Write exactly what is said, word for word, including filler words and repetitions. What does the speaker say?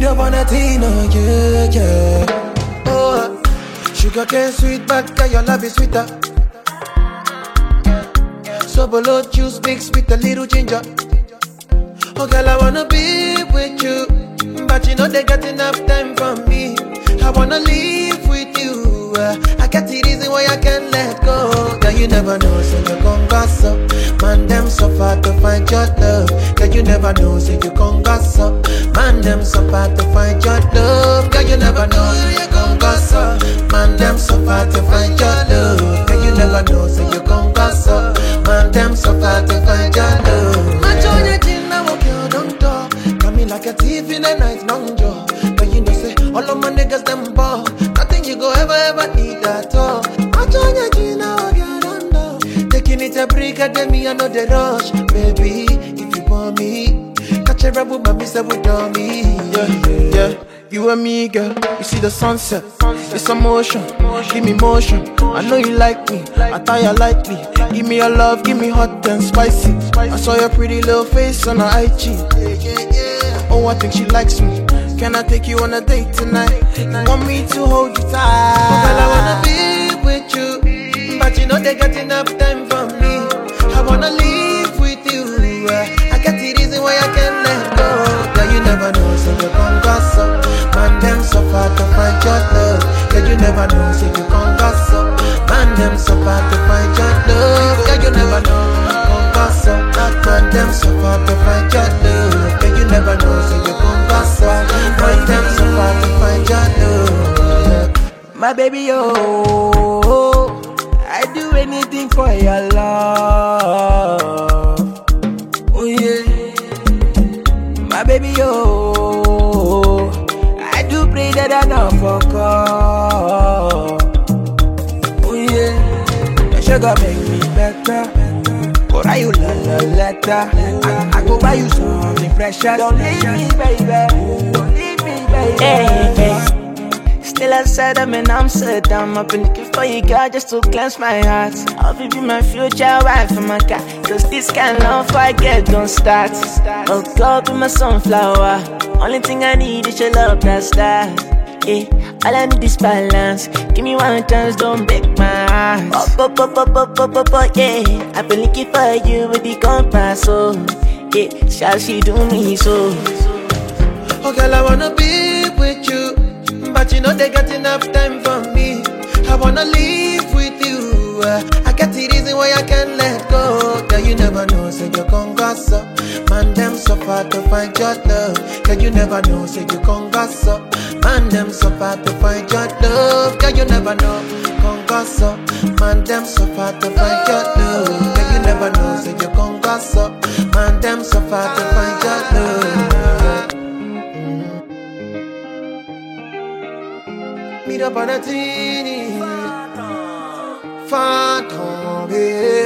Meet up on a Tina, yeah, yeah. Oh, sugar cane sweet, but girl, your love is sweeter. So below juice mixed with a little ginger. Oh girl, I wanna be with you, but you know they got enough time for me. I wanna live with you. uh, I got the reason why I can't let go. Girl, you never know, so you gon' gossip. Man, them so far to find your love. Girl, you never know, so you gon' gossip. Man, them so far to find your love. Girl, you never know, so you gon' gossip. Man, them so far to find your love. Girl, you never know, so you gon' gossip. Man, them so far to find your love. Match on your chin, I walk you don't talk. Got me like a thief in the night, long jaw. But you know, say, all of my niggas, them ball. Nothing you go ever, ever need at all. Match on your chin, I walk you don't talk. Taking it a break, I get me, I know the rush. Baby, if you want me, catch a rebel, my miss, I would me. Yeah, yeah. You and me, girl, you see the sunset. It's a motion, give me motion. I know you like me, I thought you like me. Give me your love, give me hot and spicy. I saw your pretty little face on her I G. Oh, I think she likes me. Can I take you on a date tonight? You want me to hold you tight? Oh, girl, I wanna be with you, but you know they got enough time for me. I wanna live with you. uh, I got the reason why I can't let go. Girl, you never know, so you gon' gossip. Man, them so far to find your love. Girl, you never know, so you gon' gossip. Man, them so far to find your love. Girl, you never know, gon' gossip. Man, them so far to find your love. Girl, you never know, so you gon' gossip. Man, them so far to find your love. My baby, oh, I do anything for your love. Oh yeah, my baby, oh, I do pray that I don't fuck up. Oh yeah, your sugar make me better. But I you la la letter. I, I go buy you something precious. Don't leave me, baby. Don't leave me, baby. Hey, hey. Still outside, I'm in Amsterdam. I've been looking for you, girl, just to cleanse my heart. I'll be my future wife and my cat. Cause this kind of love I get don't start. Oh God, be my sunflower. Only thing I need is your love, that's that. Yeah, all I need is balance. Give me one chance, don't break my heart. Oh, oh, oh, oh, oh, oh, oh, yeah. I've been looking for you with the compass, so yeah, shall she do me so? Oh girl, I wanna be with you, but you know they got enough time for me. I wanna live with you. uh, I got the reason why I can't let go. Girl, you never know, say you gon' gossip. Man, them so far to find your love. Girl, you never know, say you gon' gossip. Man, them so far to find your love. Girl, you never know, gon' gossip. Man, them so far to find your love. Girl, you never know, say you gon' gossip. Man, them so far to find your love. Meet up on a teeny Phantom, yeah.